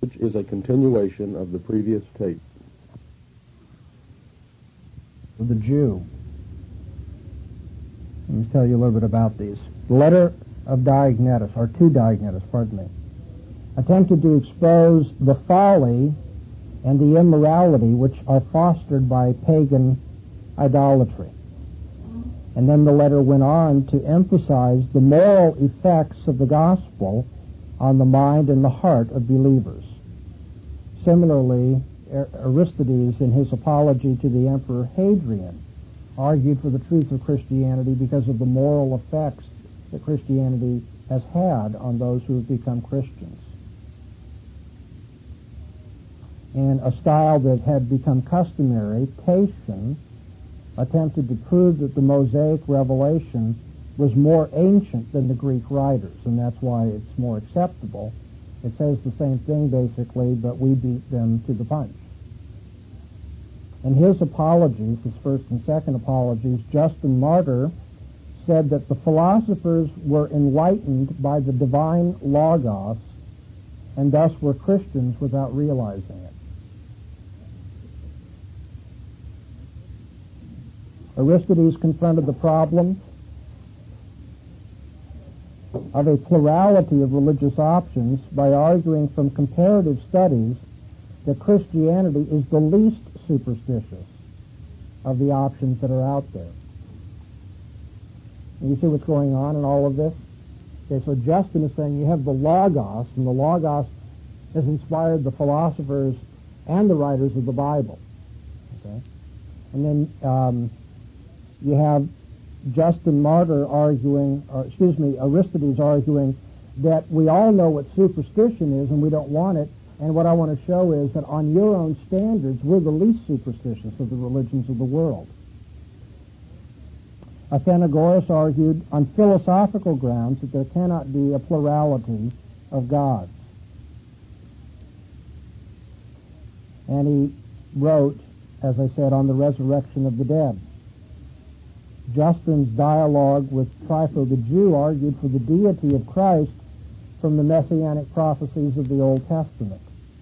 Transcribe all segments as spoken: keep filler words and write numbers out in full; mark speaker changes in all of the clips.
Speaker 1: Which is a continuation of the previous tape.
Speaker 2: The Jew. Let me tell you a little bit about these. The letter of Diognetus, or to Diognetus, pardon me, attempted to expose the folly and the immorality which are fostered by pagan idolatry. And then the letter went on to emphasize the moral effects of the gospel on the mind and the heart of believers. Similarly, Aristides, in his apology to the Emperor Hadrian, argued for the truth of Christianity because of the moral effects that Christianity has had on those who have become Christians. In a style that had become customary, Tatian attempted to prove that the Mosaic revelation was more ancient than the Greek writers, and that's why it's more acceptable. It says the same thing, basically, but we beat them to the punch. In his apologies, his first and second apologies, Justin Martyr said that the philosophers were enlightened by the divine Logos and thus were Christians without realizing it. Aristides confronted the problem of a plurality of religious options by arguing from comparative studies that Christianity is the least superstitious of the options that are out there. And you see what's going on in all of this? Okay, so Justin is saying you have the Logos, and the Logos has inspired the philosophers and the writers of the Bible. Okay? And then um, you have Justin Martyr arguing, or excuse me, Aristides arguing that we all know what superstition is and we don't want it, and what I want to show is that on your own standards, we're the least superstitious of the religions of the world. Athenagoras argued on philosophical grounds that there cannot be a plurality of gods. And he wrote, as I said, on the resurrection of the dead. Justin's dialogue with Trypho the Jew argued for the deity of Christ from the messianic prophecies of the Old Testament.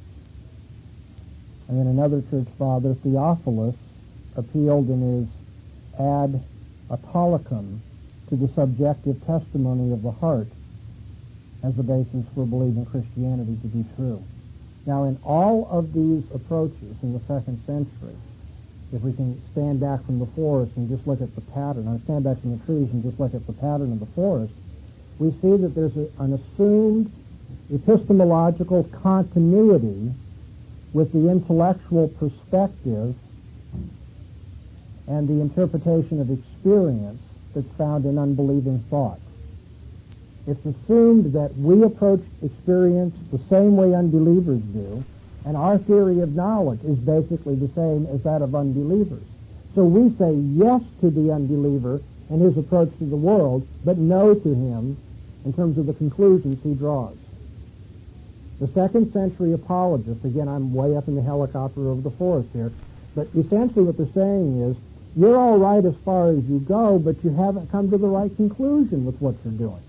Speaker 2: And then another church father, Theophilus, appealed in his Ad Autolicum to the subjective testimony of the heart as the basis for believing Christianity to be true. Now, in all of these approaches in the second century, if we can stand back from the forest and just look at the pattern, or stand back from the trees and just look at the pattern of the forest, we see that there's a, an assumed epistemological continuity with the intellectual perspective and the interpretation of experience that's found in unbelieving thought. It's assumed that we approach experience the same way unbelievers do, and our theory of knowledge is basically the same as that of unbelievers. So we say yes to the unbeliever and his approach to the world, but no to him in terms of the conclusions he draws. The second century apologists, again, I'm way up in the helicopter over the forest here, but essentially what they're saying is, you're all right as far as you go, but you haven't come to the right conclusion with what you're doing.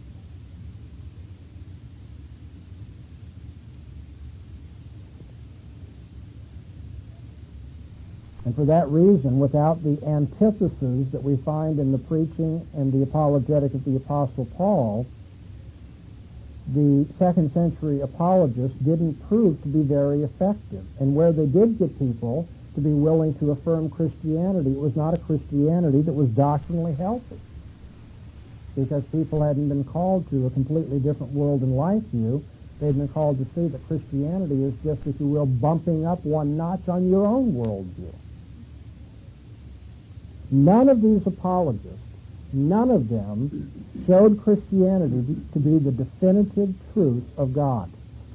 Speaker 2: And for that reason, without the antitheses that we find in the preaching and the apologetic of the Apostle Paul, the second century apologists didn't prove to be very effective. And where they did get people to be willing to affirm Christianity, it was not a Christianity that was doctrinally healthy, because people hadn't been called to a completely different world and life view. They'd been called to see that Christianity is just, if you will, bumping up one notch on your own worldview. None of these apologists, none of them showed Christianity to be the definitive truth of God.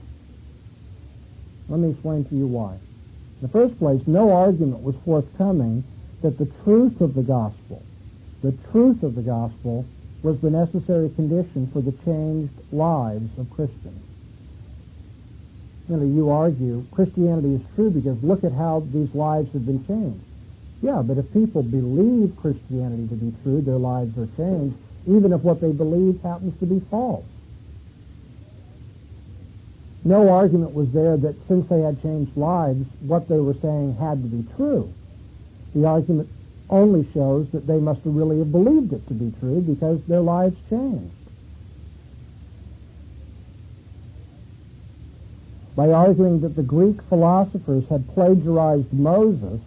Speaker 2: Let me explain to you why. In the first place, no argument was forthcoming that the truth of the gospel, the truth of the gospel was the necessary condition for the changed lives of Christians. You know, you argue Christianity is true because look at how these lives have been changed. Yeah, but if people believe Christianity to be true, their lives are changed, even if what they believe happens to be false. no argument was there that since they had changed lives, what they were saying had to be true. The argument only shows that they must have really have believed it to be true because their lives changed. By arguing that the Greek philosophers had plagiarized Moses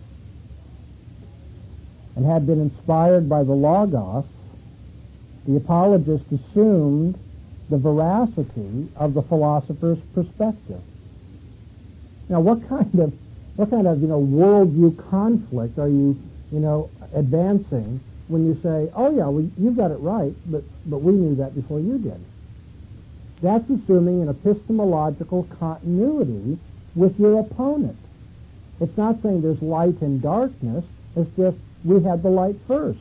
Speaker 2: and had been inspired by the Logos, the apologists assumed the veracity of the philosopher's perspective. Now, what kind of what kind of you know worldview conflict are you you know advancing when you say, "Oh yeah, well, you've got it right, but but we knew that before you did"? That's assuming an epistemological continuity with your opponent. It's not saying there's light and darkness. It's just we had the light first.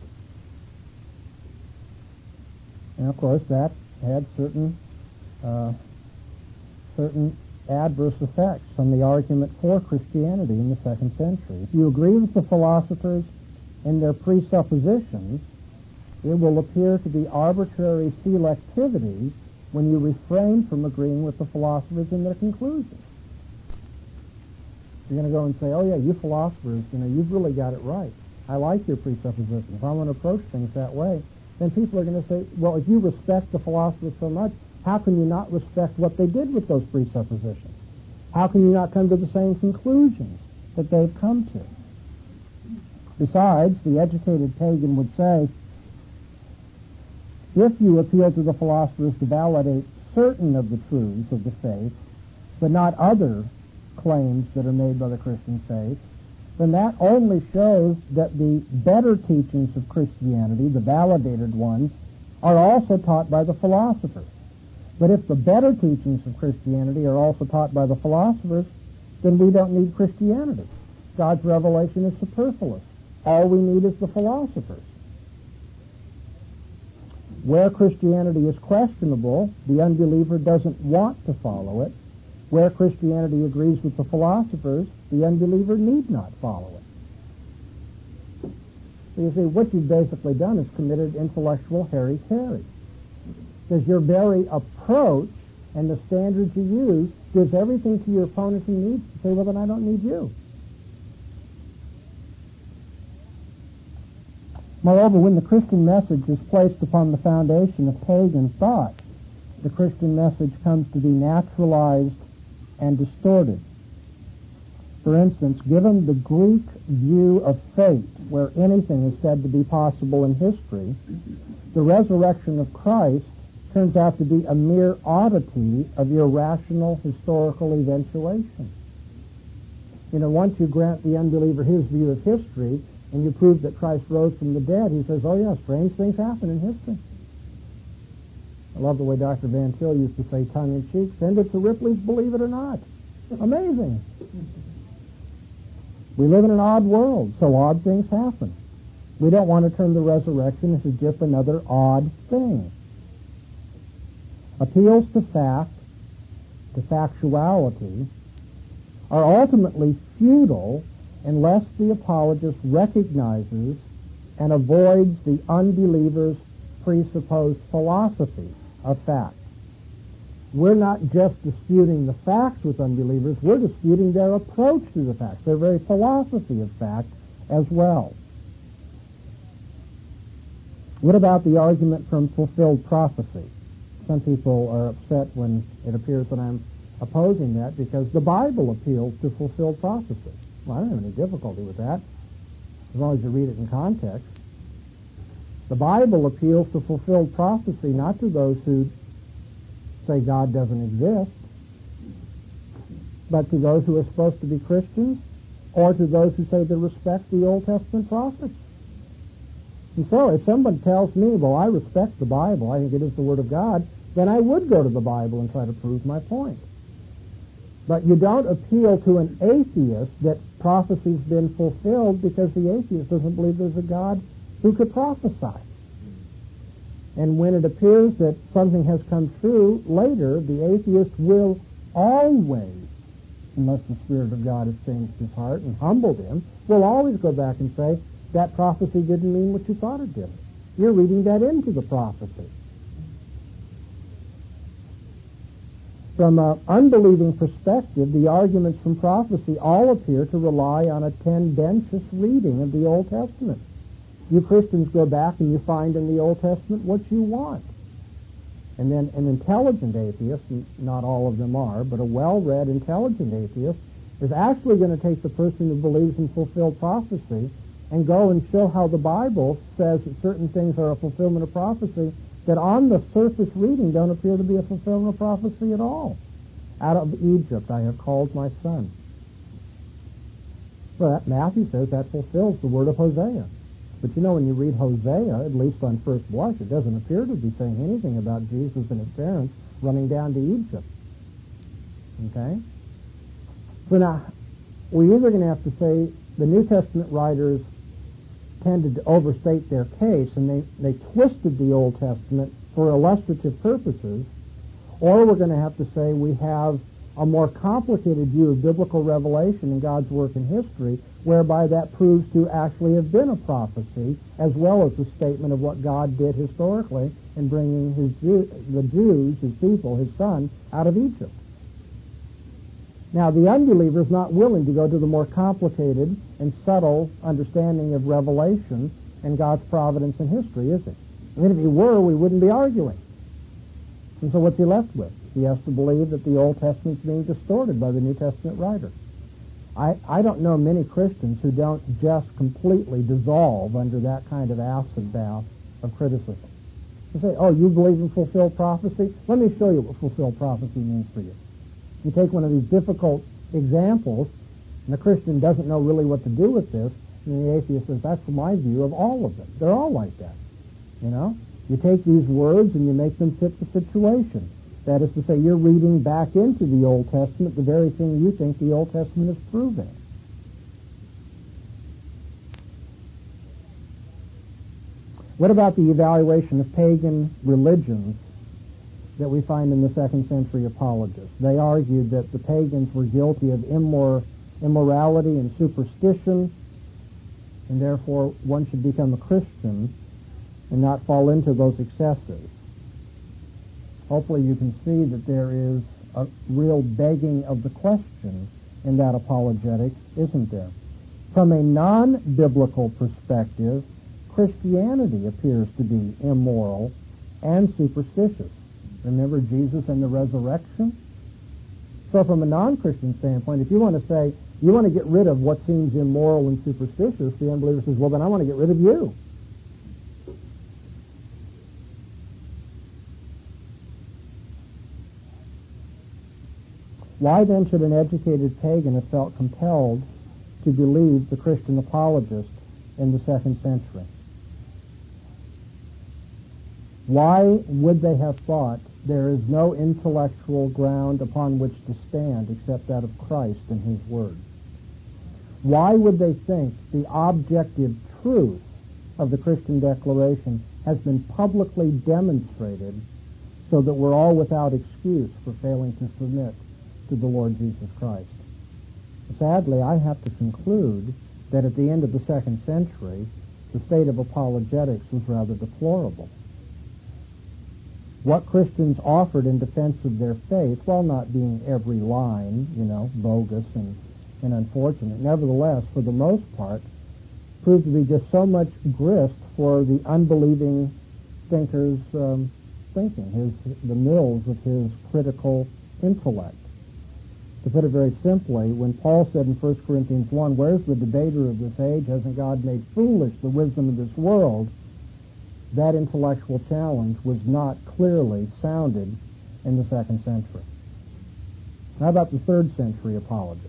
Speaker 2: And of course, that had certain uh, certain adverse effects on the argument for Christianity in the second century. If you agree with the philosophers in their presuppositions, it will appear to be arbitrary selectivity when you refrain from agreeing with the philosophers in their conclusions. You're going to go and say, "Oh yeah, you philosophers, you know, you've really got it right. I like your presuppositions. If I want to approach things that way," then people are going to say, "Well, if you respect the philosophers so much, how can you not respect what they did with those presuppositions? How can you not come to the same conclusions that they've come to?" Besides, the educated pagan would say, if you appeal to the philosophers to validate certain of the truths of the faith, but not other claims that are made by the Christian faith, then that only shows that the better teachings of Christianity, the validated ones, are also taught by the philosophers. But if the better teachings of Christianity are also taught by the philosophers, then we don't need Christianity. God's revelation is superfluous. All we need is the philosophers. Where Christianity is questionable, the unbeliever doesn't want to follow it. Where Christianity agrees with the philosophers, the unbeliever need not follow it. So you see, what you've basically done is committed intellectual hara-kiri. Because your very approach and the standards you use gives everything to your opponent he needs to say, "Well, then I don't need you." Moreover, when the Christian message is placed upon the foundation of pagan thought, the Christian message comes to be naturalized and distorted. For instance, given the Greek view of fate, where anything is said to be possible in history, the resurrection of Christ turns out to be a mere oddity of irrational historical eventuation. You know, once you grant the unbeliever his view of history, and you prove that Christ rose from the dead, he says, "Oh yeah, strange things happen in history." I love the way Doctor Van Til used to say, tongue-in-cheek, "Send it to Ripley's, believe it or not." Amazing. We live in an odd world, so odd things happen. We don't want to turn the resurrection into just another odd thing. Appeals to fact, to factuality, are ultimately futile unless the apologist recognizes and avoids the unbeliever's presupposed philosophy of fact. We're not just disputing the facts with unbelievers, we're disputing their approach to the facts, their very philosophy of fact as well. What about the argument from fulfilled prophecy? Some people are upset when it appears that I'm opposing that because the Bible appeals to fulfilled prophecy. Well, I don't have any difficulty with that, as long as you read it in context. The Bible appeals to fulfilled prophecy not to those who say God doesn't exist, but to those who are supposed to be Christians, or to those who say they respect the Old Testament prophets. And so, if someone tells me, well, I respect the Bible, I think it is the Word of God, then I would go to the Bible and try to prove my point. But you don't appeal to an atheist that prophecy's been fulfilled because the atheist doesn't believe there's a God who could prophesy. And when it appears that something has come true later, the atheist will always, unless the Spirit of God has changed his heart and humbled him, will always go back and say, that prophecy didn't mean what you thought it did. You're reading that into the prophecy. From an unbelieving perspective, the arguments from prophecy all appear to rely on a tendentious reading of the Old Testament. You Christians go back and you find in the Old Testament what you want. And then an intelligent atheist, not all of them are, but a well-read, intelligent atheist, is actually going to take the person who believes in fulfilled prophecy and go and show how the Bible says that certain things are a fulfillment of prophecy that on the surface reading don't appear to be a fulfillment of prophecy at all. Out of Egypt I have called my son. Well, that, Matthew says that fulfills the word of Hosea. But you know, when you read Hosea, at least on first blush, it doesn't appear to be saying anything about Jesus and his parents running down to Egypt. Okay? So now, we're either going to have to say the New Testament writers tended to overstate their case and they, they twisted the Old Testament for illustrative purposes, or we're going to have to say we have a more complicated view of biblical revelation and God's work in history, whereby that proves to actually have been a prophecy as well as a statement of what God did historically in bringing his Jew, the Jews, his people, his son, out of Egypt. Now, the unbeliever is not willing to go to the more complicated and subtle understanding of revelation and God's providence in history, is he? I mean, if he were, we wouldn't be arguing. And so what's he left with? He has to believe that the Old Testament's being distorted by the New Testament writer. I, I don't know many Christians who don't just completely dissolve under that kind of acid bath of criticism. They say, oh, you believe in fulfilled prophecy? Let me show you what fulfilled prophecy means for you. You take one of these difficult examples, and the Christian doesn't know really what to do with this, and the atheist says, that's my view of all of them. They're all like that. You know? You take these words and you make them fit the situation. That is to say, you're reading back into the Old Testament the very thing you think the Old Testament is proving. What about the evaluation of pagan religions that we find in the second century apologists? They argued that the pagans were guilty of immor- immorality and superstition, and therefore one should become a Christian and not fall into those excesses. Hopefully you can see that there is a real begging of the question in that apologetic, isn't there? From a non-biblical perspective, Christianity appears to be immoral and superstitious. Remember Jesus and the resurrection? So from a non-Christian standpoint, if you want to say, you want to get rid of what seems immoral and superstitious, the unbeliever says, well, then I want to get rid of you. Why then should an educated pagan have felt compelled to believe the Christian apologist in the second century? Why would they have thought there is no intellectual ground upon which to stand except that of Christ and his word? Why would they think the objective truth of the Christian declaration has been publicly demonstrated so that we're all without excuse for failing to submit to the Lord Jesus Christ? Sadly, I have to conclude that at the end of the second century, the state of apologetics was rather deplorable. What Christians offered in defense of their faith, while not being every line, you know, bogus and, and unfortunate, nevertheless, for the most part, proved to be just so much grist for the unbelieving thinker's um, thinking, his the mills of his critical intellect. To put it very simply, when Paul said in First Corinthians one, where's the debater of this age? Hasn't God made foolish the wisdom of this world? That intellectual challenge was not clearly sounded in the second century. How about the third century apologists?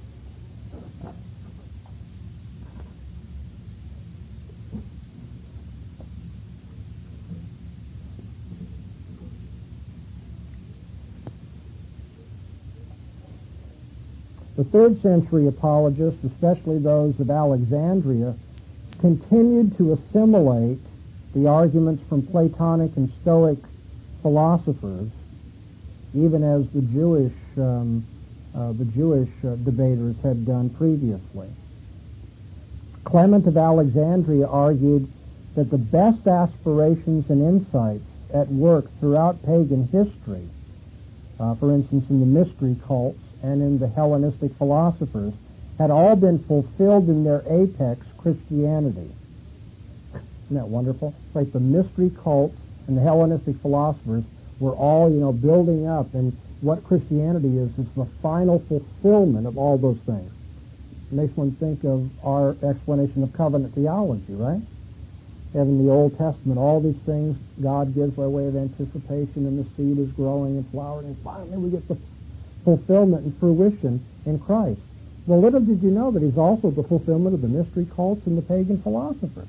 Speaker 2: The third century apologists, especially those of Alexandria, continued to assimilate the arguments from Platonic and Stoic philosophers, even as the Jewish um, uh, the Jewish uh, debaters had done previously. Clement of Alexandria argued that the best aspirations and insights at work throughout pagan history uh, for instance, in the mystery cults and in the Hellenistic philosophers, had all been fulfilled in their apex, Christianity. Isn't that wonderful? It's like the mystery cults and the Hellenistic philosophers were all, you know, building up, and what Christianity is, is the final fulfillment of all those things. It makes one think of our explanation of covenant theology, right? Having the Old Testament, all these things God gives by way of anticipation, and the seed is growing and flowering, and finally we get the fulfillment and fruition in Christ. Well, little did you know that he's also the fulfillment of the mystery cults and the pagan philosophers.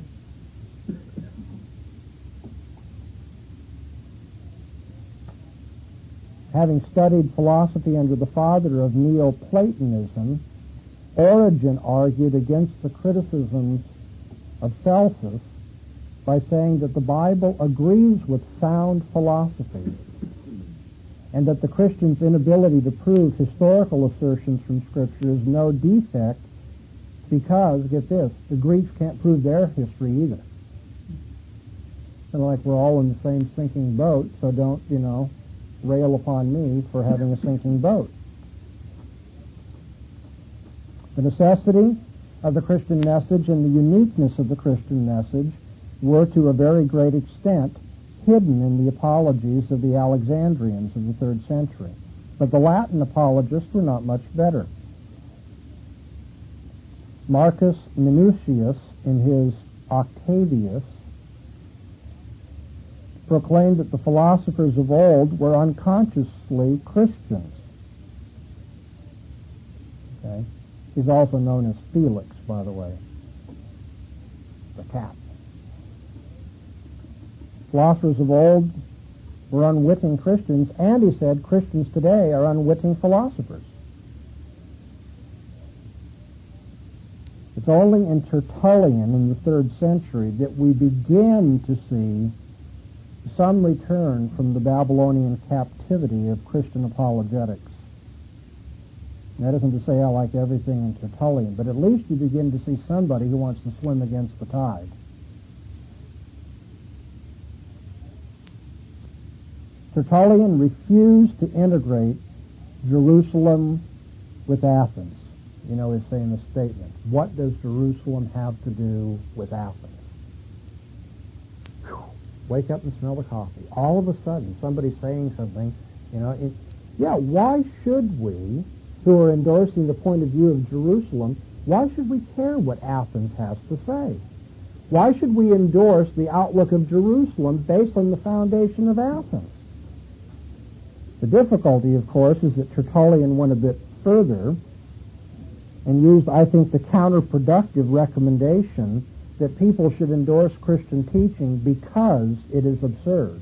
Speaker 2: Having studied philosophy under the father of Neoplatonism, Origen argued against the criticisms of Celsus by saying that the Bible agrees with sound philosophy and that the Christian's inability to prove historical assertions from Scripture is no defect because, get this, the Greeks can't prove their history either. Kind of like we're all in the same sinking boat, so don't, you know, rail upon me for having a sinking boat. The necessity of the Christian message and the uniqueness of the Christian message were to a very great extent hidden in the apologies of the Alexandrians of the third century. But the Latin apologists were not much better. Marcus Minucius, in his Octavius, proclaimed that the philosophers of old were unconsciously Christians. Okay? He's also known as Felix, by the way, the cat. Philosophers of old were unwitting Christians, and he said Christians today are unwitting philosophers. It's only in Tertullian in the third century that we begin to see some return from the Babylonian captivity of Christian apologetics. And that isn't to say I like everything in Tertullian, but at least you begin to see somebody who wants to swim against the tide. Tertullian refused to integrate Jerusalem with Athens. You know his famous statement, what does Jerusalem have to do with Athens? Whew. Wake up and smell the coffee. All of a sudden, somebody's saying something, you know, it, yeah, why should we, who are endorsing the point of view of Jerusalem, why should we care what Athens has to say? Why should we endorse the outlook of Jerusalem based on the foundation of Athens? The difficulty, of course, is that Tertullian went a bit further and used, I think, the counterproductive recommendation that people should endorse Christian teaching because it is absurd.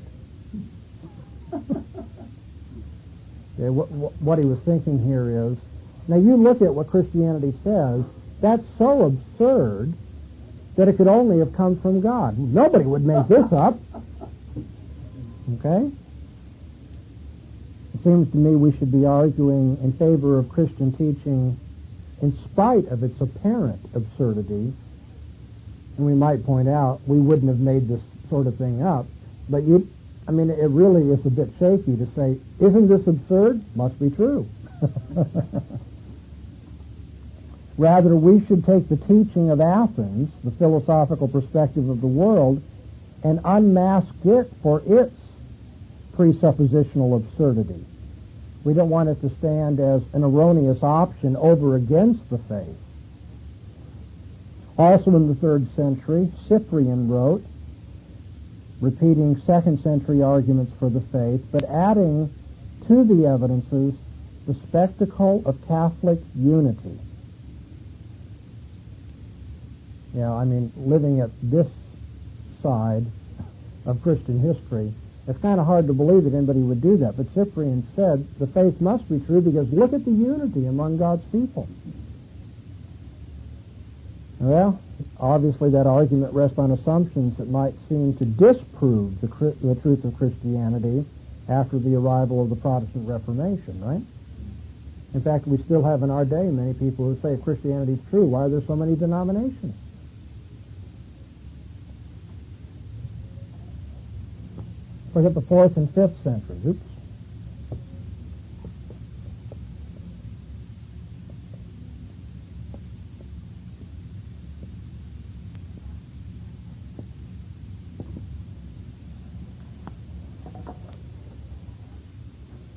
Speaker 2: Okay, what, what he was thinking here is, now you look at what Christianity says, that's so absurd that it could only have come from God. Nobody would make this up. Okay? It seems to me we should be arguing in favor of Christian teaching in spite of its apparent absurdity. And we might point out we wouldn't have made this sort of thing up, but you, I mean, it really is a bit shaky to say, isn't this absurd? Must be true. Rather, we should take the teaching of Athens, the philosophical perspective of the world, and unmask it for its presuppositional absurdity. We don't want it to stand as an erroneous option over against the faith. Also in the third century, Cyprian wrote, repeating second century arguments for the faith, but adding to the evidences the spectacle of Catholic unity. You know, I mean, living at this side of Christian history, it's kind of hard to believe that anybody would do that. But Cyprian said the faith must be true because look at the unity among God's people. Well, obviously that argument rests on assumptions that might seem to disprove the, the truth of Christianity after the arrival of the Protestant Reformation, right? In fact, we still have in our day many people who say if Christianity is true, why are there so many denominations? Look at the fourth and fifth centuries. Oops.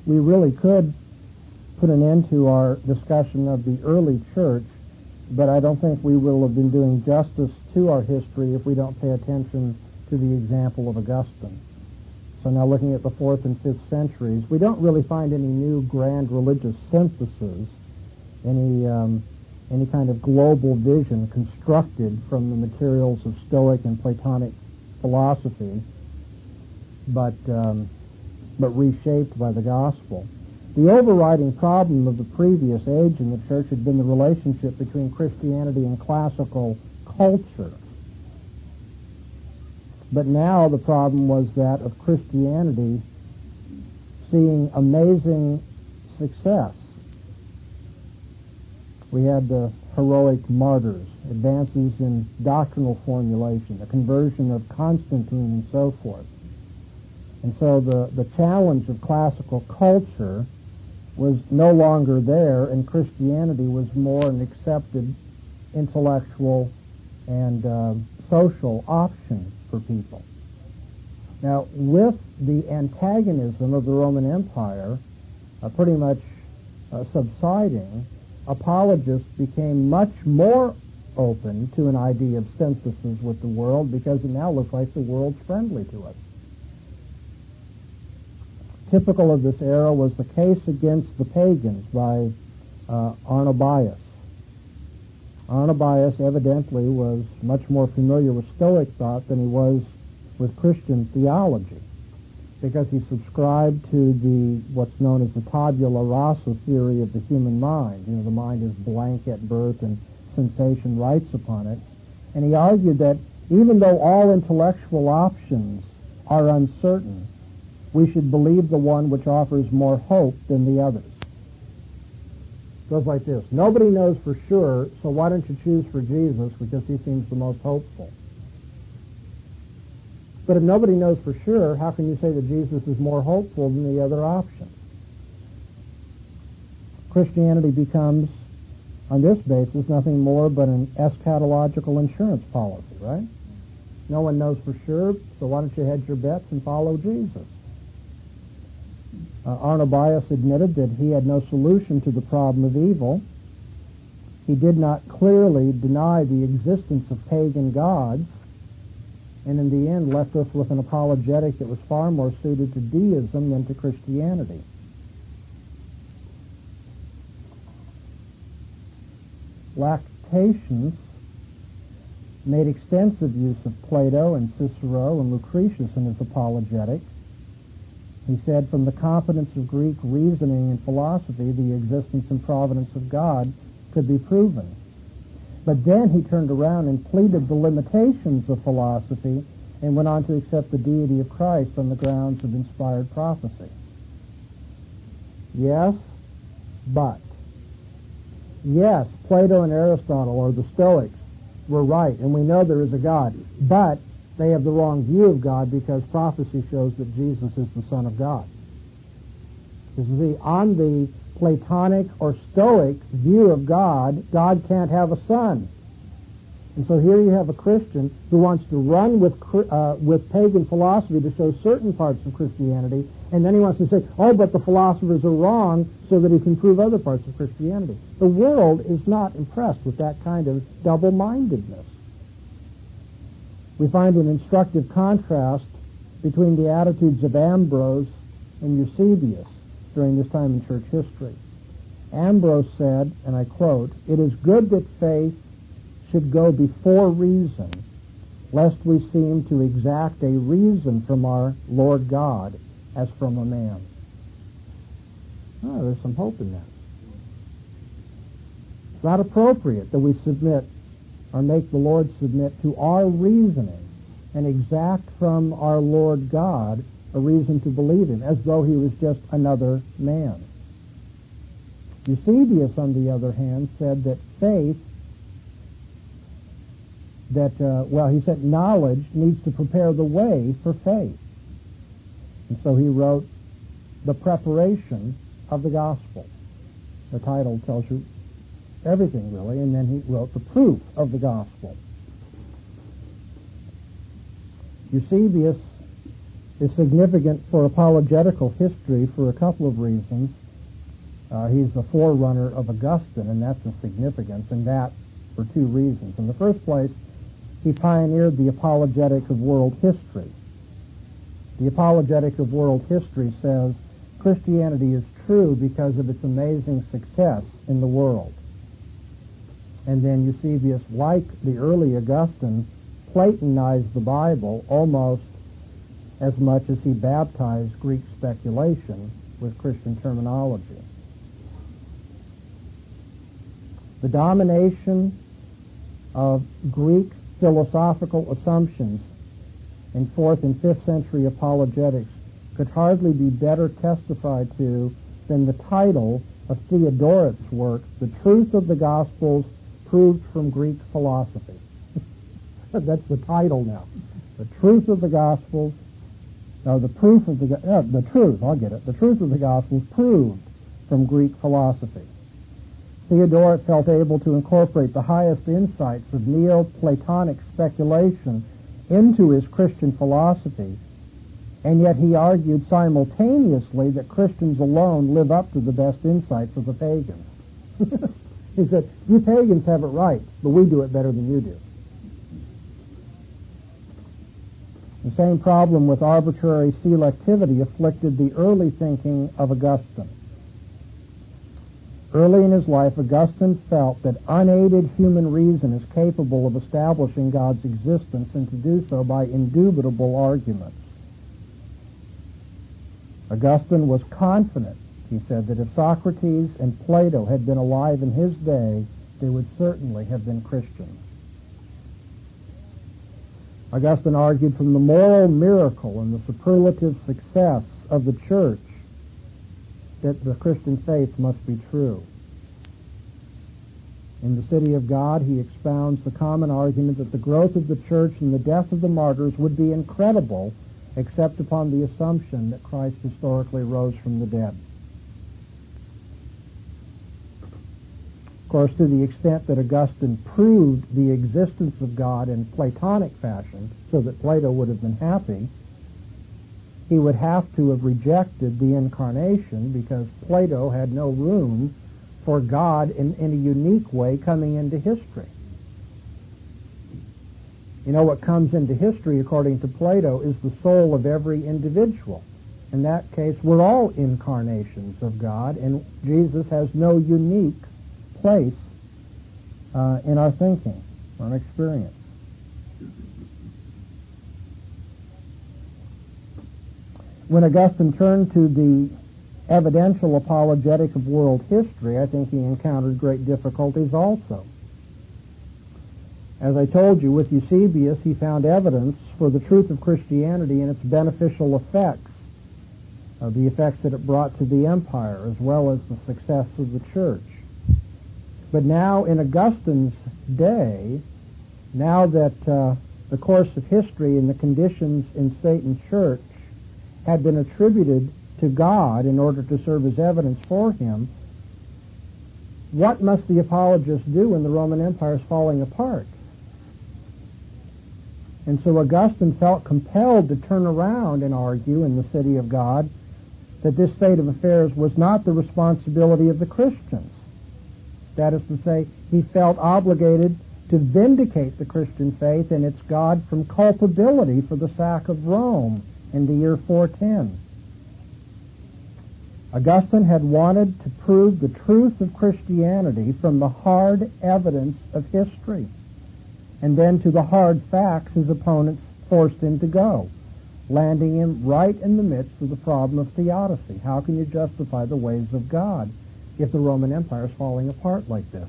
Speaker 2: we really could put an end to our discussion of the early church, but I don't think we will have been doing justice to our history if we don't pay attention to the example of Augustine. So now looking at the fourth and fifth centuries, we don't really find any new grand religious syntheses, any um, any kind of global vision constructed from the materials of Stoic and Platonic philosophy, but um, but reshaped by the gospel. The overriding problem of the previous age in the church had been the relationship between Christianity and classical culture. But now the problem was that of Christianity seeing amazing success. We had the heroic martyrs, advances in doctrinal formulation, the conversion of Constantine, and so forth. And so the, the challenge of classical culture was no longer there, and Christianity was more an accepted intellectual and uh, social option for people. Now, with the antagonism of the Roman Empire uh, pretty much uh, subsiding, apologists became much more open to an idea of synthesis with the world, because it now looks like the world's friendly to us. Typical of this era was the case against the pagans by uh, Arnobius. Arnobius evidently was much more familiar with Stoic thought than he was with Christian theology, because he subscribed to the what's known as the tabula rasa theory of the human mind. You know, the mind is blank at birth and sensation writes upon it. And he argued that even though all intellectual options are uncertain, we should believe the one which offers more hope than the others. It goes like this. Nobody knows for sure, so why don't you choose for Jesus, because he seems the most hopeful? But if nobody knows for sure, how can you say that Jesus is more hopeful than the other option? Christianity becomes, on this basis, nothing more but an eschatological insurance policy, right? No one knows for sure, so why don't you hedge your bets and follow Jesus? Uh, Arnobius admitted that he had no solution to the problem of evil. He did not clearly deny the existence of pagan gods, and in the end left us with an apologetic that was far more suited to deism than to Christianity. Lactantius made extensive use of Plato and Cicero and Lucretius in his apologetic. He said, from the competence of Greek reasoning and philosophy, the existence and providence of God could be proven. But then he turned around and pleaded the limitations of philosophy and went on to accept the deity of Christ on the grounds of inspired prophecy. Yes, but. Yes, Plato and Aristotle, or the Stoics, were right, and we know there is a God. But they have the wrong view of God, because prophecy shows that Jesus is the Son of God. You see, on the Platonic or Stoic view of God, God can't have a son. And so here you have a Christian who wants to run with uh, with pagan philosophy to show certain parts of Christianity, and then he wants to say, oh, but the philosophers are wrong, so that he can prove other parts of Christianity. The world is not impressed with that kind of double-mindedness. We find an instructive contrast between the attitudes of Ambrose and Eusebius during this time in church history. Ambrose said, and I quote, "It is good that faith should go before reason, lest we seem to exact a reason from our Lord God as from a man." Oh, there's some hope in that. It's not appropriate that we submit or make the Lord submit to our reasoning and exact from our Lord God a reason to believe him, as though he was just another man. Eusebius, on the other hand, said that faith, that, uh, well, he said knowledge needs to prepare the way for faith. And so he wrote The Preparation of the Gospel. The title tells you everything, really, and then he wrote The Proof of the Gospel. Eusebius is significant for apologetical history for a couple of reasons. Uh, he's the forerunner of Augustine, and that's a significance, and that for two reasons. In the first place, he pioneered the apologetic of world history. The apologetic of world history says Christianity is true because of its amazing success in the world. And then Eusebius, like the early Augustine, Platonized the Bible almost as much as he baptized Greek speculation with Christian terminology. The domination of Greek philosophical assumptions in fourth and fifth century apologetics could hardly be better testified to than the title of Theodoret's work, The Truth of the Gospels Proved from Greek Philosophy. That's the title now. The Truth of the Gospels, no, the proof of the, uh, the truth, I'll get it, the truth of the Gospels proved from Greek philosophy. Theodoret felt able to incorporate the highest insights of Neoplatonic speculation into his Christian philosophy, and yet he argued simultaneously that Christians alone live up to the best insights of the pagans. He said, you pagans have it right, but we do it better than you do. The same problem with arbitrary selectivity afflicted the early thinking of Augustine. Early in his life, Augustine felt that unaided human reason is capable of establishing God's existence, and to do so by indubitable arguments. Augustine was confident, he said, that if Socrates and Plato had been alive in his day, they would certainly have been Christians. Augustine argued from the moral miracle and the superlative success of the church that the Christian faith must be true. In The City of God, he expounds the common argument that the growth of the church and the death of the martyrs would be incredible except upon the assumption that Christ historically rose from the dead. Of course, to the extent that Augustine proved the existence of God in Platonic fashion so that Plato would have been happy, he would have to have rejected the incarnation because Plato had no room for God in, in a unique way coming into history. You know, what comes into history, according to Plato, is the soul of every individual. In that case, we're all incarnations of God, and Jesus has no unique place uh, in our thinking, our experience. When Augustine turned to the evidential apologetic of world history, I think he encountered great difficulties also. As I told you, with Eusebius, he found evidence for the truth of Christianity and its beneficial effects, uh, the effects that it brought to the empire, as well as the success of the church. But now, in Augustine's day, now that uh, the course of history and the conditions in state and church had been attributed to God in order to serve as evidence for him, what must the apologist do when the Roman Empire is falling apart? And so Augustine felt compelled to turn around and argue in The City of God that this state of affairs was not the responsibility of the Christians. That is to say, he felt obligated to vindicate the Christian faith and its God from culpability for the sack of Rome in the year four ten. Augustine had wanted to prove the truth of Christianity from the hard evidence of history, and then to the hard facts his opponents forced him to go, landing him right in the midst of the problem of theodicy. How can you justify the ways of God if the Roman Empire is falling apart like this?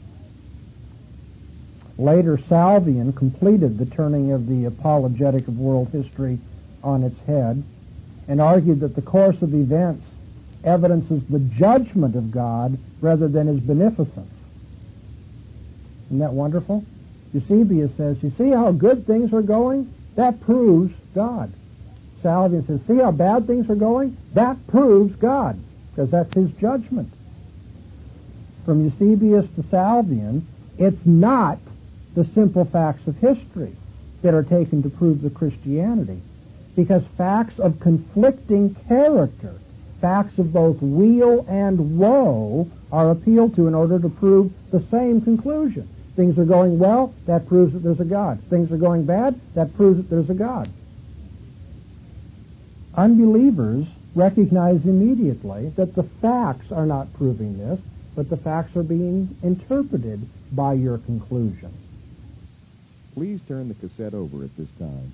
Speaker 2: Later, Salvian completed the turning of the apologetic of world history on its head and argued that the course of events evidences the judgment of God rather than his beneficence. Isn't that wonderful? Eusebius says, you see how good things are going? That proves God. Salvian says, see how bad things are going? That proves God, because that's his judgment. From Eusebius to Salvian, it's not the simple facts of history that are taken to prove the Christianity. because facts of conflicting character, facts of both weal and woe, are appealed to in order to prove the same conclusion. Things are going well, that proves that there's a God. Things are going bad, that proves that there's a God. Unbelievers recognize immediately that the facts are not proving this, but the facts are being interpreted by your conclusion.
Speaker 3: Please turn the cassette over at this time.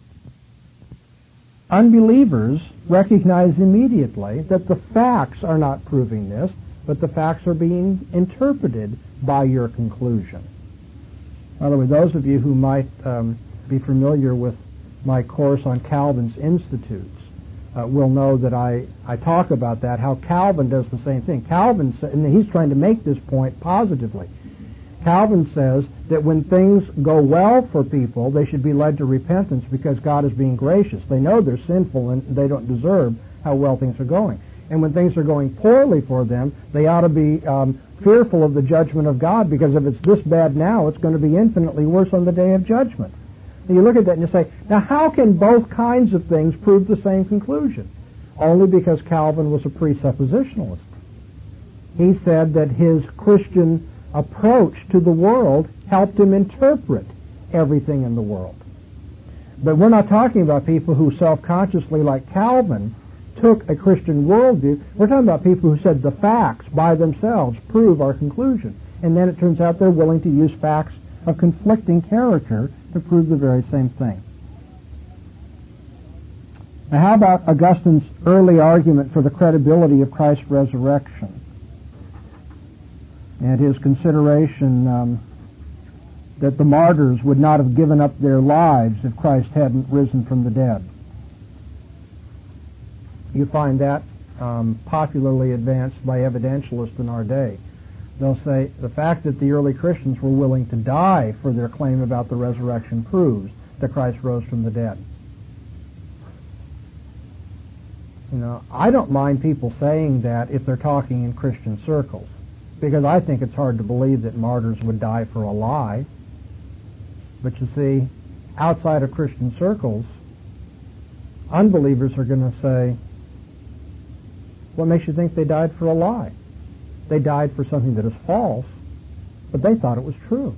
Speaker 2: Unbelievers recognize immediately that the facts are not proving this, but the facts are being interpreted by your conclusion. By the way, those of you who might um, be familiar with my course on Calvin's Institutes uh, will know that I, I talk about that, how Calvin does the same thing. Calvin, sa- and he's trying to make this point positively. Calvin says that when things go well for people, they should be led to repentance because God is being gracious. They know they're sinful and they don't deserve how well things are going. And when things are going poorly for them, they ought to be um, fearful of the judgment of God, because if it's this bad now, it's going to be infinitely worse on the day of judgment. And you look at that and you say, now how can both kinds of things prove the same conclusion? Only because Calvin was a presuppositionalist. He said that his Christian approach to the world helped him interpret everything in the world. But we're not talking about people who self-consciously, like Calvin, took a Christian worldview. We're talking about people who said the facts by themselves prove our conclusion. And then it turns out they're willing to use facts of conflicting character to prove the very same thing. Now, how about Augustine's early argument for the credibility of Christ's resurrection and his consideration um, that the martyrs would not have given up their lives if Christ hadn't risen from the dead? You find that um, popularly advanced by evidentialists in our day. They'll say the fact that the early Christians were willing to die for their claim about the resurrection proves that Christ rose from the dead. You know, I don't mind people saying that if they're talking in Christian circles, because I think it's hard to believe that martyrs would die for a lie. But you see, outside of Christian circles, unbelievers are going to say, what makes you think they died for a lie? They died for something that is false, but they thought it was true.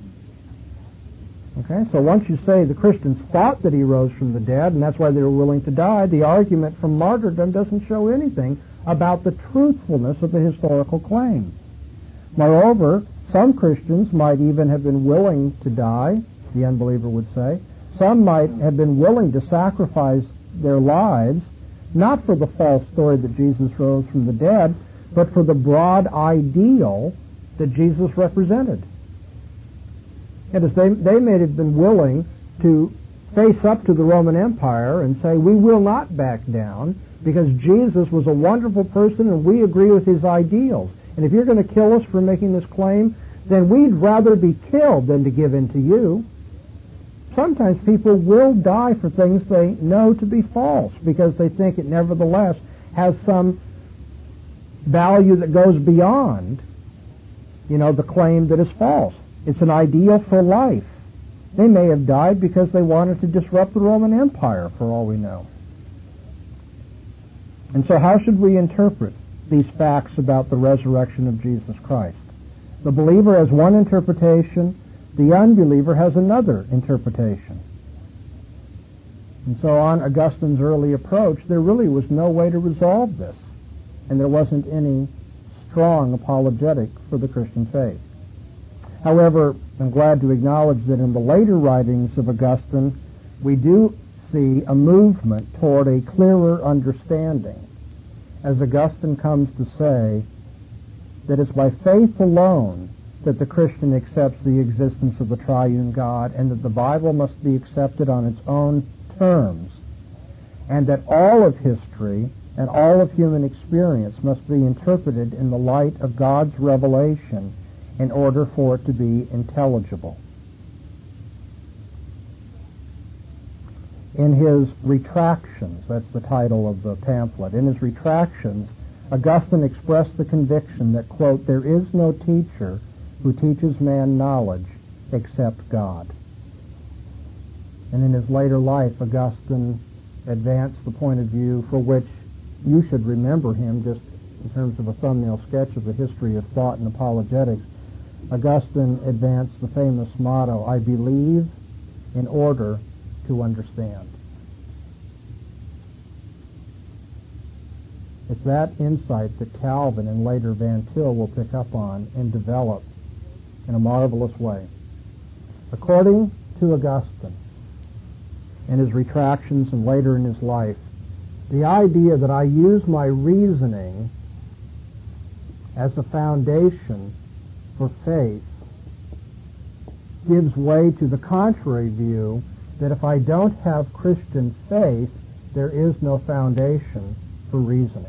Speaker 2: Okay, so once you say the Christians thought that he rose from the dead, and that's why they were willing to die, the argument from martyrdom doesn't show anything about the truthfulness of the historical claim. Moreover, some Christians might even have been willing to die, the unbeliever would say. Some might have been willing to sacrifice their lives, not for the false story that Jesus rose from the dead, but for the broad ideal that Jesus represented. That is, they, they may have been willing to face up to the Roman Empire and say, we will not back down because Jesus was a wonderful person and we agree with his ideals. And if you're going to kill us for making this claim, then we'd rather be killed than to give in to you. Sometimes people will die for things they know to be false because they think it nevertheless has some value that goes beyond, you know, the claim that is false. It's an ideal for life. They may have died because they wanted to disrupt the Roman Empire, for all we know. And so how should we interpret these facts about the resurrection of Jesus Christ? The believer has one interpretation, the unbeliever has another interpretation. And so on Augustine's early approach, there really was no way to resolve this, and there wasn't any strong apologetic for the Christian faith. However, I'm glad to acknowledge that in the later writings of Augustine, we do see a movement toward a clearer understanding, as Augustine comes to say that it's by faith alone that the Christian accepts the existence of the triune God, and that the Bible must be accepted on its own terms, and that all of history and all of human experience must be interpreted in the light of God's revelation in order for it to be intelligible. In his Retractions, that's the title of the pamphlet, in his Retractions, Augustine expressed the conviction that, quote, there is no teacher who teaches man knowledge except God. And in his later life, Augustine advance the point of view for which you should remember him just in terms of a thumbnail sketch of the history of thought and apologetics. Augustine advanced the famous motto, I believe in order to understand. It's that insight that Calvin and later Van Til will pick up on and develop in a marvelous way. According to Augustine and his retractions and later in his life, the idea that I use my reasoning as a foundation for faith gives way to the contrary view that if I don't have Christian faith, there is no foundation for reasoning.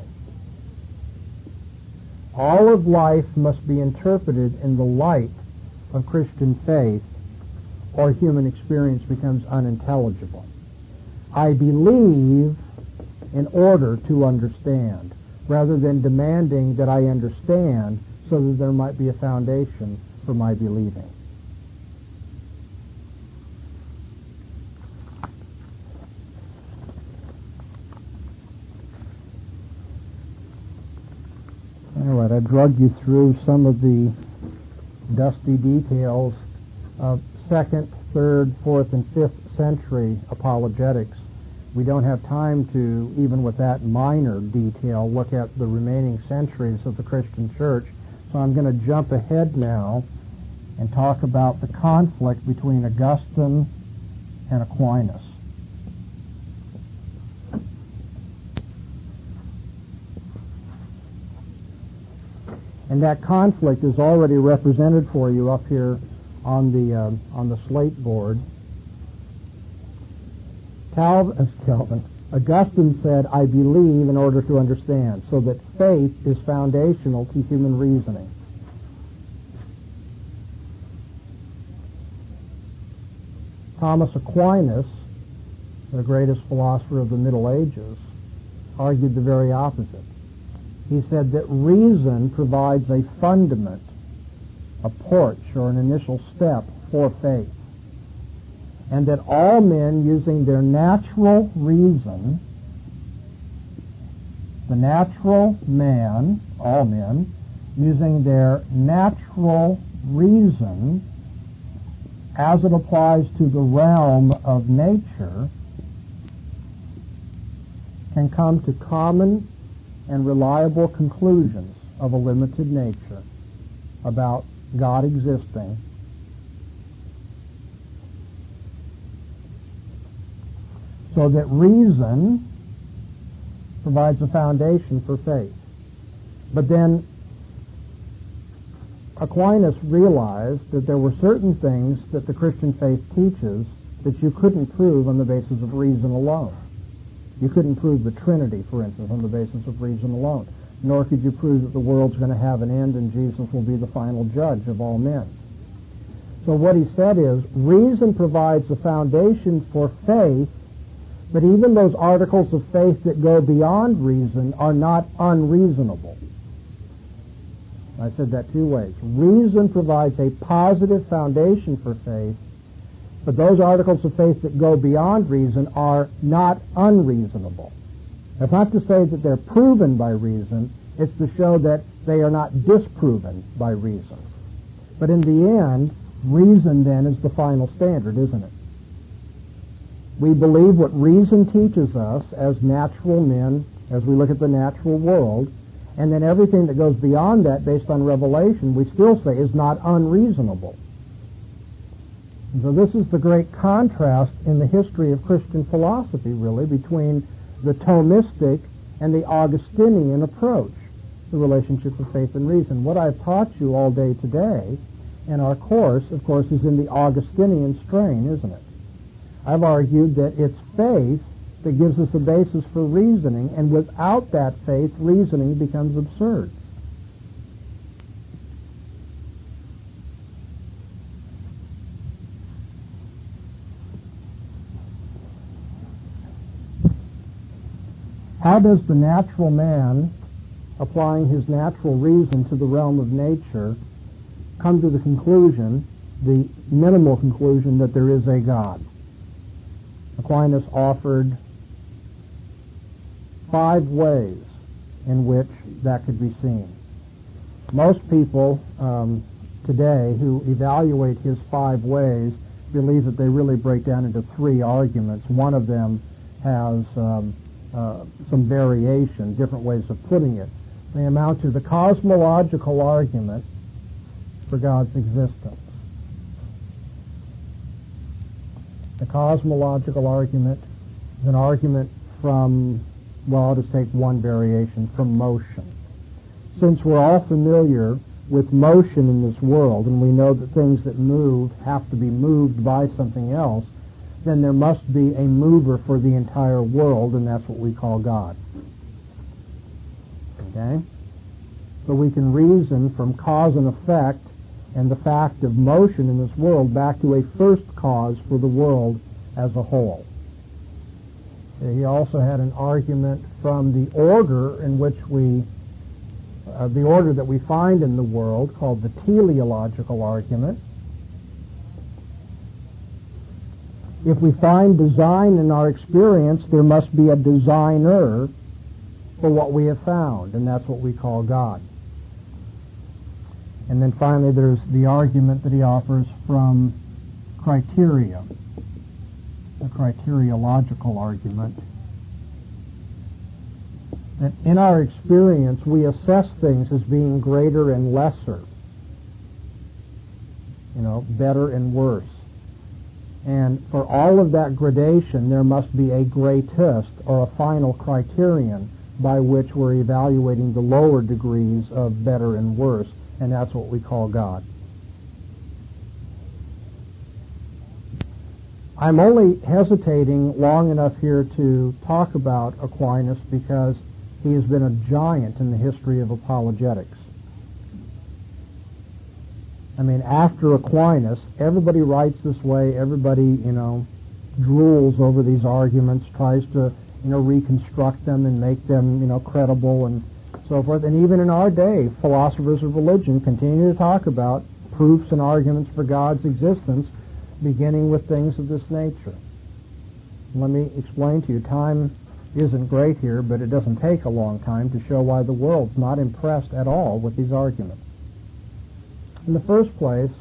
Speaker 2: All of life must be interpreted in the light of Christian faith, or human experience becomes unintelligible. I believe in order to understand, rather than demanding that I understand so that there might be a foundation for my believing. All right, I drug you through some of the dusty details of second, third, fourth, and fifth century apologetics. We don't have time to, even with that minor detail, look at the remaining centuries of the Christian church. So I'm going to jump ahead now and talk about the conflict between Augustine and Aquinas. And that conflict is already represented for you up here on the uh, on the slate board. Calvin, Calvin, Augustine said, I believe in order to understand, so that faith is foundational to human reasoning. Thomas Aquinas, the greatest philosopher of the Middle Ages, argued the very opposite. He said that reason provides a fundament, a porch or an initial step for faith, and that all men using their natural reason, the natural man, all men, using their natural reason as it applies to the realm of nature, can come to common and reliable conclusions of a limited nature about God existing, so that reason provides a foundation for faith. But then Aquinas realized that there were certain things that the Christian faith teaches that you couldn't prove on the basis of reason alone. You couldn't prove the Trinity, for instance, on the basis of reason alone. Nor could you prove that the world's going to have an end and Jesus will be the final judge of all men. So what he said is, reason provides a foundation for faith, but even those articles of faith that go beyond reason are not unreasonable. I said that two ways. Reason provides a positive foundation for faith, but those articles of faith that go beyond reason are not unreasonable. That's not to say that they're proven by reason. It's to show that they are not disproven by reason. But in the end, reason then is the final standard, isn't it? We believe what reason teaches us as natural men, as we look at the natural world, and then everything that goes beyond that based on revelation, we still say is not unreasonable. And so this is the great contrast in the history of Christian philosophy, really, between the Thomistic and the Augustinian approach, the relationship of faith and reason. What I've taught you all day today in our course, of course, is in the Augustinian strain, isn't it? I've argued that it's faith that gives us a basis for reasoning, and without that faith, reasoning becomes absurd. How does the natural man, applying his natural reason to the realm of nature, come to the conclusion, the minimal conclusion, that there is a God? Aquinas offered five ways in which that could be seen. Most people um, today who evaluate his five ways believe that they really break down into three arguments. One of them has um, uh, some variation, different ways of putting it. They amount to the cosmological argument for God's existence. The cosmological argument is an argument from, well, I'll just take one variation, from motion. Since we're all familiar with motion in this world, and we know that things that move have to be moved by something else, then there must be a mover for the entire world, and that's what we call God. Okay? So we can reason from cause and effect and the fact of motion in this world back to a first cause for the world as a whole. He also had an argument from the order in which we, uh, the order that we find in the world, called the teleological argument. If we find design in our experience, there must be a designer for what we have found, and that's what we call God. And then finally there's the argument that he offers from criteria, the criteriological argument, that in our experience we assess things as being greater and lesser, you know, better and worse. And for all of that gradation, there must be a greatest or a final criterion by which we're evaluating the lower degrees of better and worse, and that's what we call God. I'm only hesitating long enough here to talk about Aquinas because he has been a giant in the history of apologetics. I mean, after Aquinas, everybody writes this way, everybody, you know, drools over these arguments, tries to, you know, reconstruct them and make them, you know, credible and so forth. And even in our day, philosophers of religion continue to talk about proofs and arguments for God's existence, beginning with things of this nature. Let me explain to you, time isn't great here, but it doesn't take a long time to show why the world's not impressed at all with these arguments. In the first place,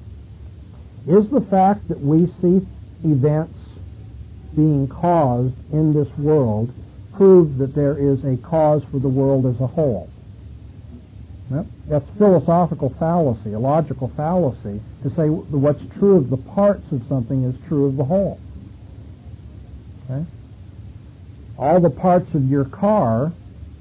Speaker 2: is the fact that we see events being caused in this world prove that there is a cause for the world as a whole? Yep. That's philosophical fallacy, a logical fallacy, to say what's true of the parts of something is true of the whole. Okay? All the parts of your car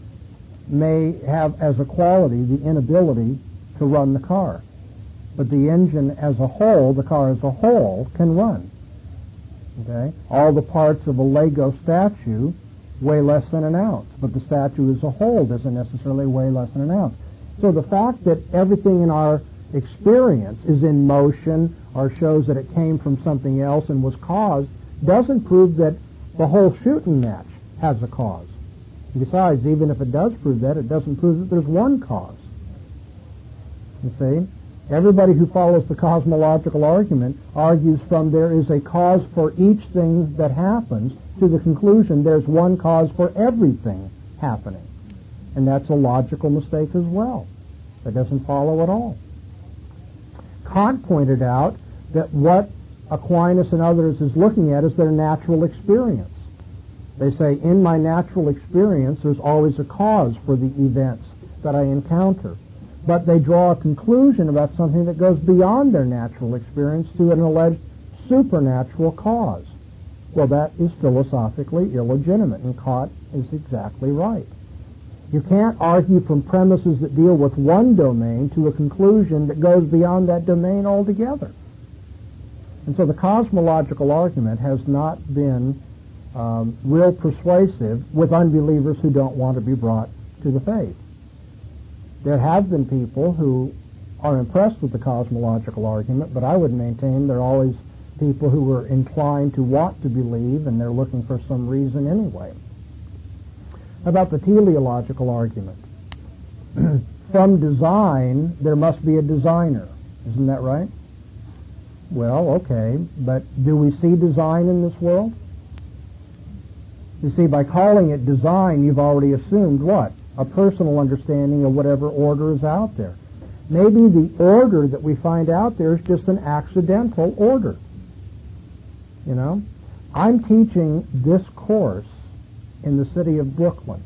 Speaker 2: may have as a quality the inability to run the car. But the engine as a whole, the car as a whole, can run. Okay? All the parts of a Lego statue weigh less than an ounce, but the statue as a whole doesn't necessarily weigh less than an ounce. So the fact that everything in our experience is in motion or shows that it came from something else and was caused doesn't prove that the whole shooting match has a cause. Besides, even if it does prove that, it doesn't prove that there's one cause. You see? Everybody who follows the cosmological argument argues from there is a cause for each thing that happens to the conclusion there's one cause for everything happening. And that's a logical mistake as well. That doesn't follow at all. Kant pointed out that what Aquinas and others is looking at is their natural experience. They say, in my natural experience, there's always a cause for the events that I encounter. But they draw a conclusion about something that goes beyond their natural experience to an alleged supernatural cause. Well, that is philosophically illegitimate, and Kant is exactly right. You can't argue from premises that deal with one domain to a conclusion that goes beyond that domain altogether. And so the cosmological argument has not been um, real persuasive with unbelievers who don't want to be brought to the faith. There have been people who are impressed with the cosmological argument, but I would maintain there are always people who are inclined to want to believe, and they're looking for some reason anyway. About the teleological argument. From design, there must be a designer. Isn't that right? Well, okay, but do we see design in this world? You see, by calling it design, you've already assumed what? A personal understanding of whatever order is out there. Maybe the order that we find out there is just an accidental order. You know? I'm teaching this course in the city of Brooklyn.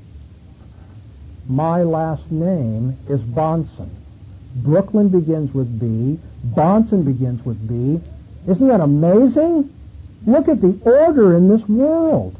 Speaker 2: My last name is Bahnsen. Brooklyn begins with B. Bahnsen begins with B. Isn't that amazing? Look at the order in this world.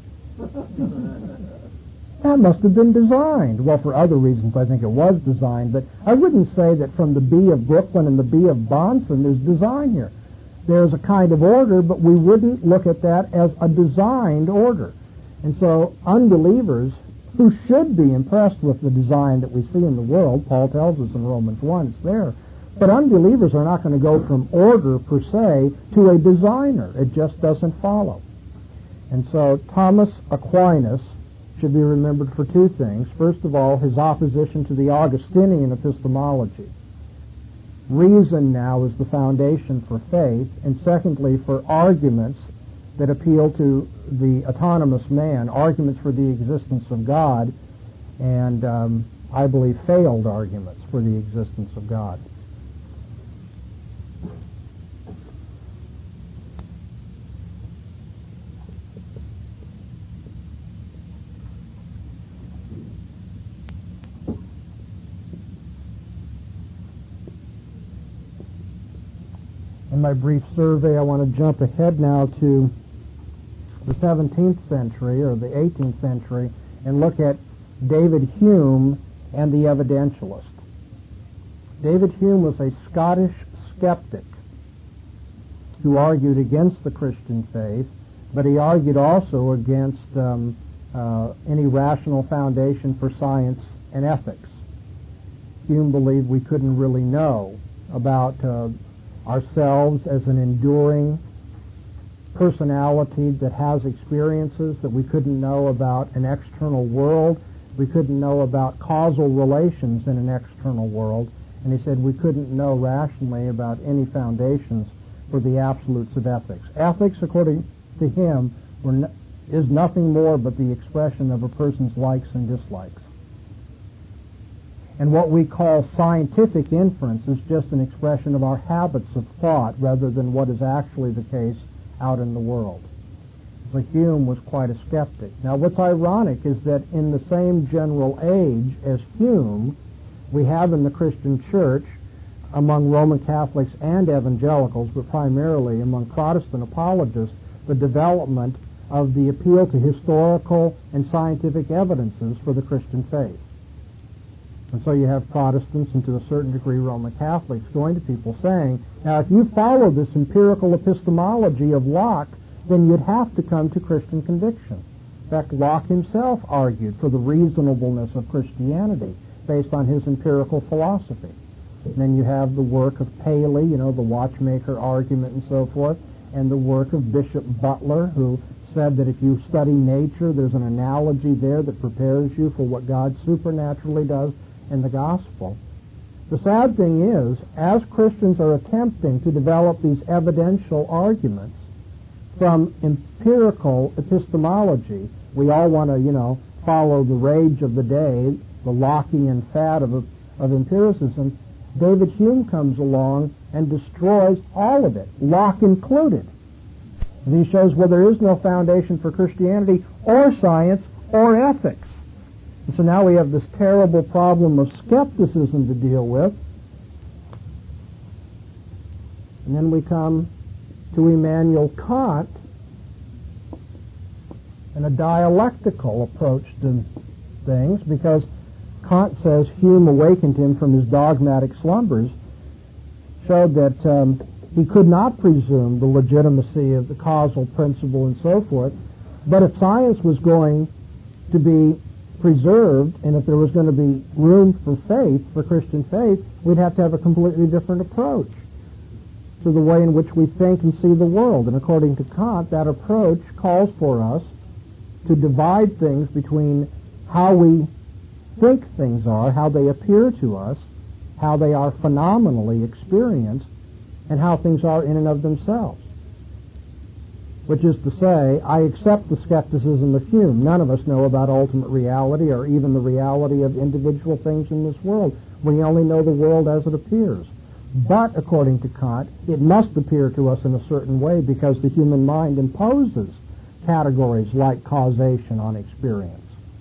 Speaker 2: That must have been designed. Well, for other reasons, I think it was designed, but I wouldn't say that from the B of Brooklyn and the B of Bahnsen there's design here. There's a kind of order, but we wouldn't look at that as a designed order. And so unbelievers who should be impressed with the design that we see in the world, Paul tells us in Romans one, it's there, but unbelievers are not going to go from order per se to a designer. It just doesn't follow. And so Thomas Aquinas should be remembered for two things. First of all, his opposition to the Augustinian epistemology. Reason now is the foundation for faith, and secondly, for arguments that appeal to the autonomous man, arguments for the existence of God, and um, I believe failed arguments for the existence of God. In my brief survey, I want to jump ahead now to the seventeenth century or the eighteenth century and look at David Hume and the evidentialist. David Hume was a Scottish skeptic who argued against the Christian faith, but he argued also against um, uh, any rational foundation for science and ethics. Hume believed we couldn't really know about uh, ourselves as an enduring personality that has experiences, that we couldn't know about an external world, we couldn't know about causal relations in an external world, and he said we couldn't know rationally about any foundations for the absolutes of ethics. Ethics, according to him, were no, is nothing more but the expression of a person's likes and dislikes. And what we call scientific inference is just an expression of our habits of thought rather than what is actually the case out in the world. So Hume was quite a skeptic. Now what's ironic is that in the same general age as Hume, we have in the Christian church, among Roman Catholics and evangelicals, but primarily among Protestant apologists, the development of the appeal to historical and scientific evidences for the Christian faith. And so you have Protestants and to a certain degree Roman Catholics going to people saying, now if you follow this empirical epistemology of Locke, then you'd have to come to Christian conviction. In fact, Locke himself argued for the reasonableness of Christianity based on his empirical philosophy. And then you have the work of Paley, you know, the watchmaker argument and so forth, and the work of Bishop Butler, who said that if you study nature, there's an analogy there that prepares you for what God supernaturally does in the gospel. The sad thing is, as Christians are attempting to develop these evidential arguments from empirical epistemology, we all want to, you know, follow the rage of the day, the Lockean fad of, of empiricism. David Hume comes along and destroys all of it, Locke included. And he shows, well, there is no foundation for Christianity or science or ethics. And so now we have this terrible problem of skepticism to deal with. And then we come to Immanuel Kant and a dialectical approach to things, because Kant says Hume awakened him from his dogmatic slumbers, showed that um, he could not presume the legitimacy of the causal principle and so forth, but if science was going to be preserved, and if there was going to be room for faith, for Christian faith, we'd have to have a completely different approach to the way in which we think and see the world. And according to Kant, that approach calls for us to divide things between how we think things are, how they appear to us, how they are phenomenally experienced, and how things are in and of themselves. which is to say, I accept the skepticism of Hume. None of us know about ultimate reality or even the reality of individual things in this world. We only know the world as it appears. But, according to Kant, it must appear to us in a certain way because the human mind imposes categories like causation on experience.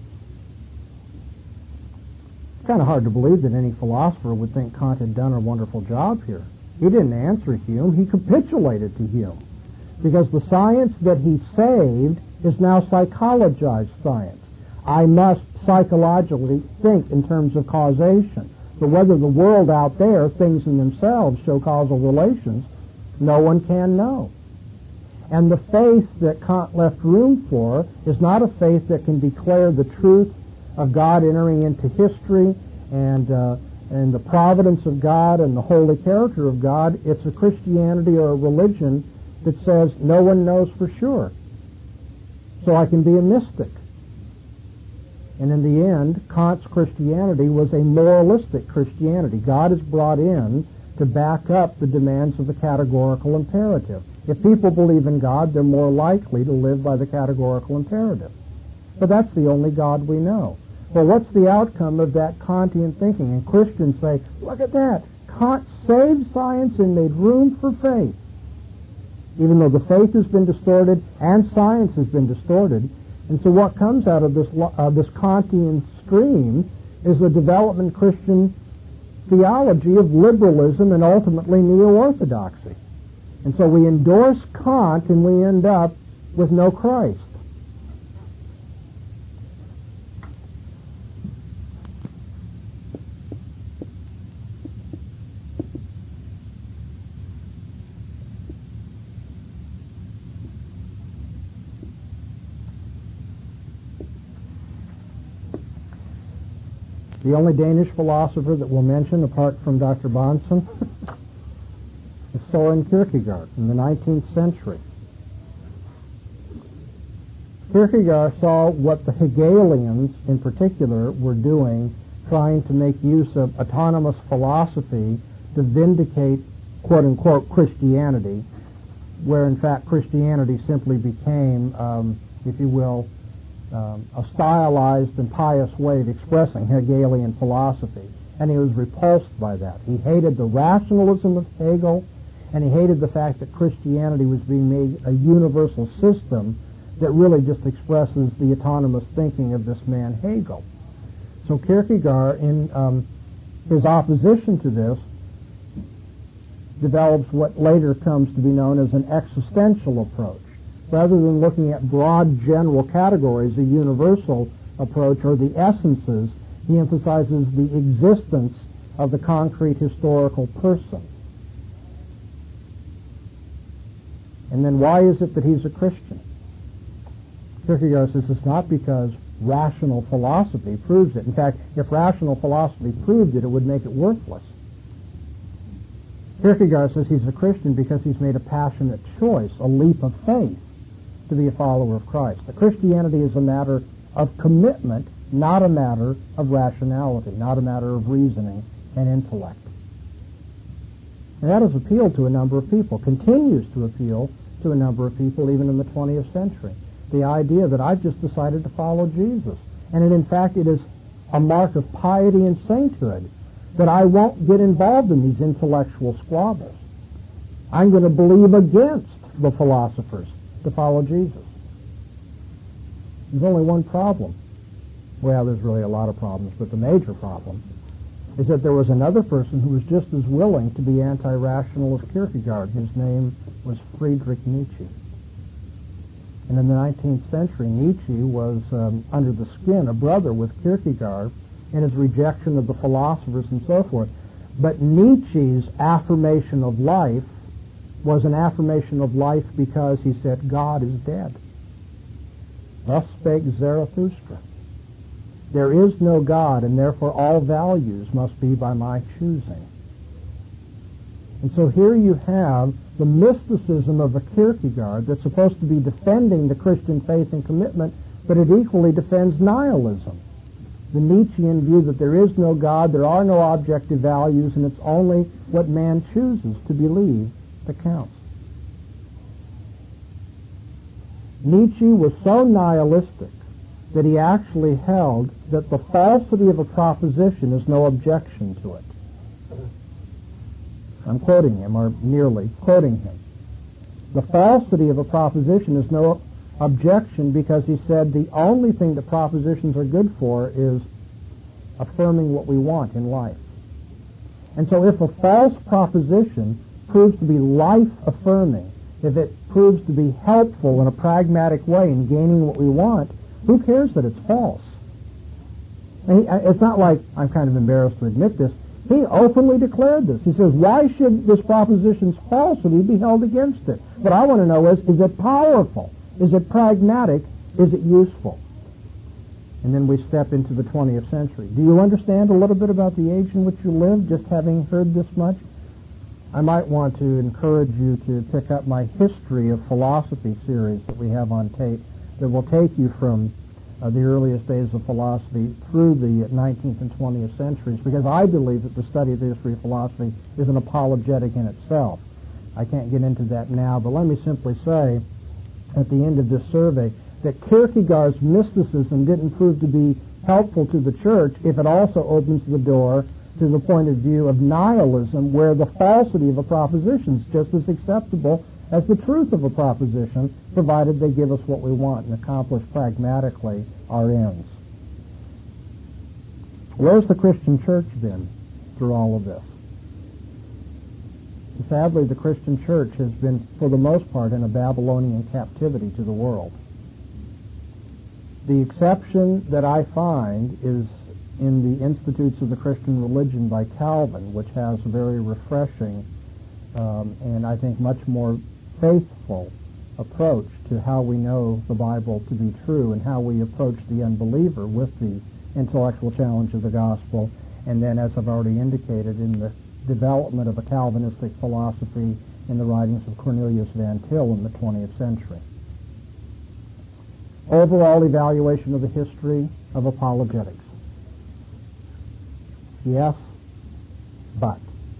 Speaker 2: It's kind of hard to believe that any philosopher would think Kant had done a wonderful job here. He didn't answer Hume. He capitulated to Hume. Because the science that he saved is now psychologized science. I must psychologically think in terms of causation. But whether the world out there, things in themselves, show causal relations, no one can know. And the faith that Kant left room for is not a faith that can declare the truth of God entering into history and uh, and the providence of God and the holy character of God. It's a Christianity or a religion that says no one knows for sure. So I can be a mystic. And in the end, Kant's Christianity was a moralistic Christianity. God is brought in to back up the demands of the categorical imperative. If people believe in God, they're more likely to live by the categorical imperative. But that's the only God we know. Well, what's the outcome of that Kantian thinking? And Christians say, look at that. Kant saved science and made room for faith. Even though the faith has been distorted and science has been distorted. And so what comes out of this uh, this Kantian stream is the development Christian theology of liberalism and ultimately neo-orthodoxy. And so we endorse Kant and we end up with no Christ. The only Danish philosopher that we'll mention, apart from Doctor Bahnsen, is Soren Kierkegaard in the nineteenth century. Kierkegaard saw what the Hegelians, in particular, were doing, trying to make use of autonomous philosophy to vindicate, quote-unquote, Christianity, where, in fact, Christianity simply became, um, if you will, Um, a stylized and pious way of expressing Hegelian philosophy. And he was repulsed by that. He hated the rationalism of Hegel, and he hated the fact that Christianity was being made a universal system that really just expresses the autonomous thinking of this man Hegel. So Kierkegaard, in um, his opposition to this, develops what later comes to be known as an existential approach. Rather than looking at broad general categories, a universal approach, or the essences, he emphasizes the existence of the concrete historical person. And then why is it that he's a Christian? Kierkegaard says it's not because rational philosophy proves it. In fact, if rational philosophy proved it, it would make it worthless. Kierkegaard says he's a Christian because he's made a passionate choice, a leap of faith, to be a follower of Christ. But Christianity is a matter of commitment, not a matter of rationality, not a matter of reasoning and intellect. And that has appealed to a number of people, continues to appeal to a number of people even in the twentieth century. The idea that I've just decided to follow Jesus. And it, in fact, it is a mark of piety and sainthood that I won't get involved in these intellectual squabbles. I'm going to believe against the philosophers to follow Jesus. There's only one problem. Well, there's really a lot of problems, but the major problem is that there was another person who was just as willing to be anti-rational as Kierkegaard. His name was Friedrich Nietzsche. And in the nineteenth century, Nietzsche was um, under the skin, a brother with Kierkegaard, in his rejection of the philosophers and so forth. But Nietzsche's affirmation of life was an affirmation of life because he said, God is dead. Thus spake Zarathustra. There is no God, and therefore all values must be by my choosing. And so here you have the mysticism of a Kierkegaard that's supposed to be defending the Christian faith and commitment, but it equally defends nihilism. The Nietzschean view that there is no God, there are no objective values, and it's only what man chooses to believe that counts. Nietzsche was so nihilistic that he actually held that the falsity of a proposition is no objection to it. I'm quoting him, or nearly quoting him. The falsity of a proposition is no objection because he said the only thing that propositions are good for is affirming what we want in life. And so if a false proposition proves to be life-affirming, if it proves to be helpful in a pragmatic way in gaining what we want, who cares that it's false? And he, it's not like, I'm kind of embarrassed to admit this, he openly declared this. He says, why should this proposition's falsity be held against it? What I want to know is, is it powerful? Is it pragmatic? Is it useful? And then we step into the twentieth century. Do you understand a little bit about the age in which you live, just having heard this much? I might want to encourage you to pick up my History of Philosophy series that we have on tape that will take you from uh, the earliest days of philosophy through the nineteenth and twentieth centuries, because I believe that the study of the history of philosophy is an apologetic in itself. I can't get into that now, but let me simply say at the end of this survey that Kierkegaard's mysticism didn't prove to be helpful to the church if it also opens the door to the point of view of nihilism, where the falsity of a proposition is just as acceptable as the truth of a proposition, provided they give us what we want and accomplish pragmatically our ends. Where's the Christian church been through all of this? Sadly, the Christian church has been, for the most part, in a Babylonian captivity to the world. The exception that I find is in the Institutes of the Christian Religion by Calvin, which has a very refreshing um, and I think much more faithful approach to how we know the Bible to be true and how we approach the unbeliever with the intellectual challenge of the gospel, and then, as I've already indicated, in the development of a Calvinistic philosophy in the writings of Cornelius Van Til in the twentieth century. Overall evaluation of the history of apologetics. Yes, but.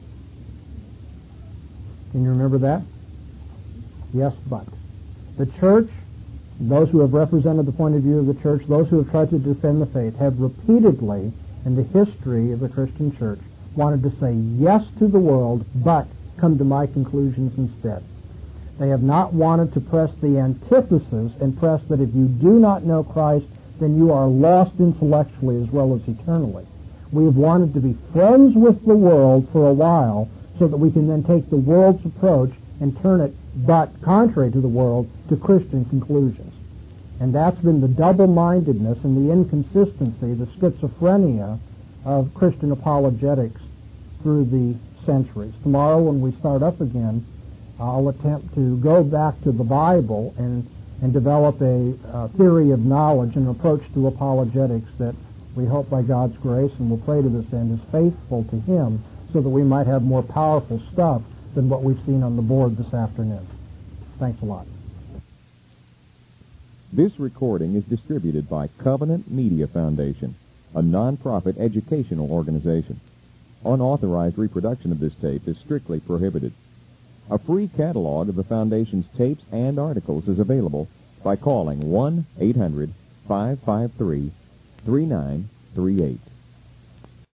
Speaker 2: Can you remember that? Yes, but. The church, those who have represented the point of view of the church, those who have tried to defend the faith, have repeatedly, in the history of the Christian church, wanted to say yes to the world, but come to my conclusions instead. They have not wanted to press the antithesis and press that if you do not know Christ, then you are lost intellectually as well as eternally. We have wanted to be friends with the world for a while so that we can then take the world's approach and turn it, but contrary to the world, to Christian conclusions. And that's been the double-mindedness and the inconsistency, the schizophrenia of Christian apologetics through the centuries. Tomorrow, when we start up again, I'll attempt to go back to the Bible and, and develop a uh, theory of knowledge and approach to apologetics that we hope by God's grace, and we'll pray to this end, is faithful to Him so that we might have more powerful stuff than what we've seen on the board this afternoon. Thanks a lot.
Speaker 3: This recording is distributed by Covenant Media Foundation, a non-profit educational organization. Unauthorized reproduction of this tape is strictly prohibited. A free catalog of the Foundation's tapes and articles is available by calling one eight hundred five five three three nine three eight.